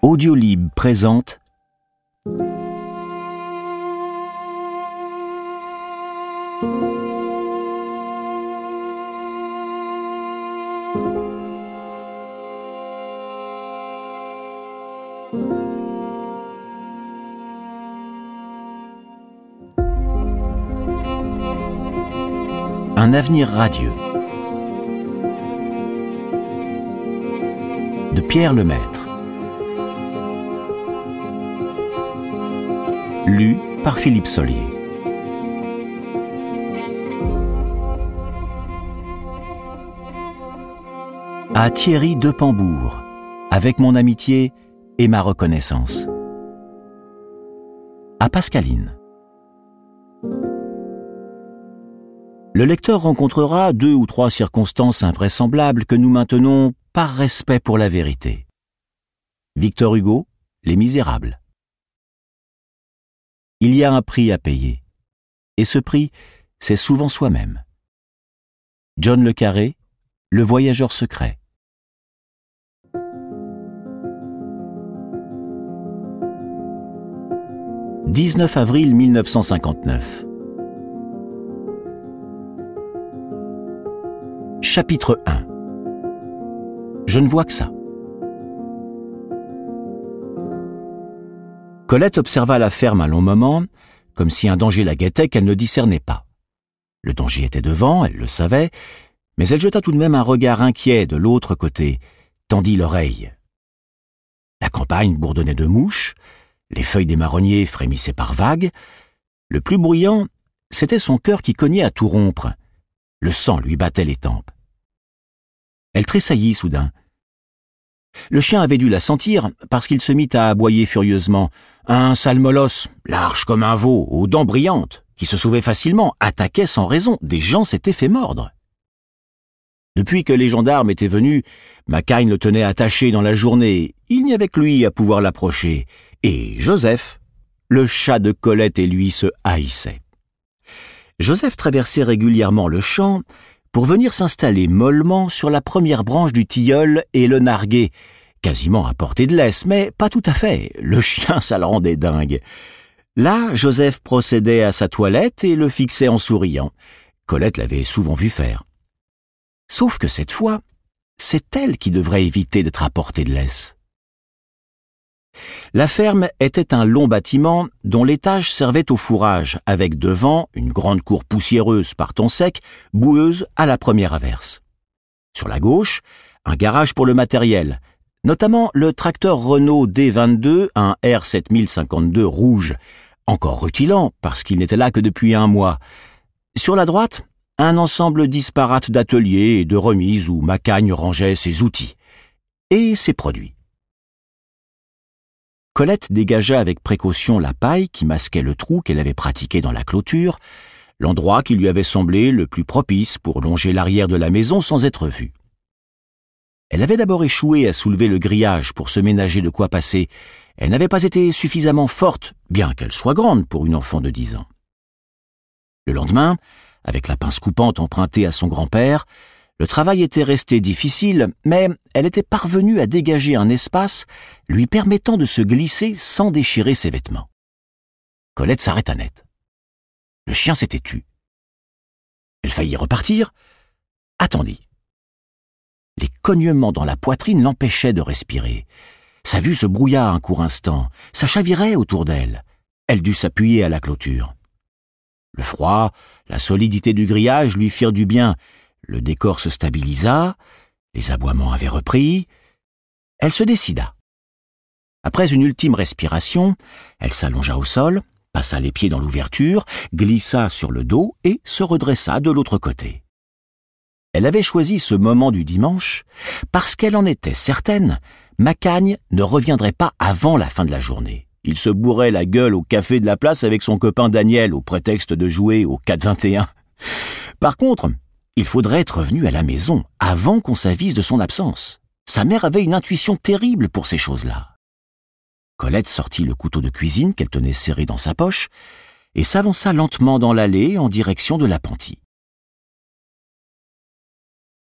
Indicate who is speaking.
Speaker 1: Audiolib présente Un avenir radieux de Pierre Lemaître. Lu par Philippe Solier. À Thierry de Pambourg, avec mon amitié et ma reconnaissance. À Pascaline. Le lecteur rencontrera 2 ou 3 circonstances invraisemblables que nous maintenons par respect pour la vérité. Victor Hugo, Les Misérables. Il y a un prix à payer, et ce prix, c'est souvent soi-même. John le Carré, Le Voyageur secret. « 19 avril 1959. Chapitre 1. Je ne vois que ça. Colette observa la ferme un long moment, comme si un danger la guettait qu'elle ne discernait pas. Le danger était devant, elle le savait, mais elle jeta tout de même un regard inquiet de l'autre côté, tendit l'oreille. La campagne bourdonnait de mouches, les feuilles des marronniers frémissaient par vagues. Le plus bruyant, c'était son cœur qui cognait à tout rompre. Le sang lui battait les tempes. Elle tressaillit soudain. Le chien avait dû la sentir parce qu'il se mit à aboyer furieusement. Un sale molosse, large comme un veau, aux dents brillantes, qui se sauvait facilement, attaquait sans raison. Des gens s'étaient fait mordre. Depuis que les gendarmes étaient venus, Macagne le tenait attaché dans la journée. Il n'y avait que lui à pouvoir l'approcher. Et Joseph, le chat de Colette et lui se haïssaient. Joseph traversait régulièrement le champ pour venir s'installer mollement sur la première branche du tilleul et le narguer, quasiment à portée de laisse, mais pas tout à fait, le chien ça le rendait dingue. Là, Joseph procédait à sa toilette et le fixait en souriant. Colette l'avait souvent vu faire. Sauf que cette fois, c'est elle qui devrait éviter d'être à portée de laisse. La ferme était un long bâtiment dont l'étage servait au fourrage, avec devant une grande cour poussiéreuse par temps sec, boueuse à la première averse. Sur la gauche, un garage pour le matériel, notamment le tracteur Renault D22, un R7052 rouge, encore rutilant parce qu'il n'était là que depuis 1 mois. Sur la droite, un ensemble disparate d'ateliers et de remises où Macagne rangeait ses outils et ses produits. Colette dégagea avec précaution la paille qui masquait le trou qu'elle avait pratiqué dans la clôture, l'endroit qui lui avait semblé le plus propice pour longer l'arrière de la maison sans être vue. Elle avait d'abord échoué à soulever le grillage pour se ménager de quoi passer. Elle n'avait pas été suffisamment forte, bien qu'elle soit grande pour une enfant de 10 ans. Le lendemain, avec la pince coupante empruntée à son grand-père, le travail était resté difficile, mais elle était parvenue à dégager un espace lui permettant de se glisser sans déchirer ses vêtements. Colette s'arrêta net. Le chien s'était tu. Elle faillit repartir, attendit. Les cognements dans la poitrine l'empêchaient de respirer. Sa vue se brouilla un court instant, ça chavirait autour d'elle. Elle dut s'appuyer à la clôture. Le froid, la solidité du grillage lui firent du bien. Le décor se stabilisa, les aboiements avaient repris. Elle se décida. Après une ultime respiration, elle s'allongea au sol, passa les pieds dans l'ouverture, glissa sur le dos et se redressa de l'autre côté. Elle avait choisi ce moment du dimanche parce qu'elle en était certaine, Macagne ne reviendrait pas avant la fin de la journée. Il se bourrait la gueule au café de la place avec son copain Daniel au prétexte de jouer au 4-21. Par contre, il faudrait être revenu à la maison avant qu'on s'avise de son absence. Sa mère avait une intuition terrible pour ces choses-là. Colette sortit le couteau de cuisine qu'elle tenait serré dans sa poche et s'avança lentement dans l'allée en direction de l'appentis.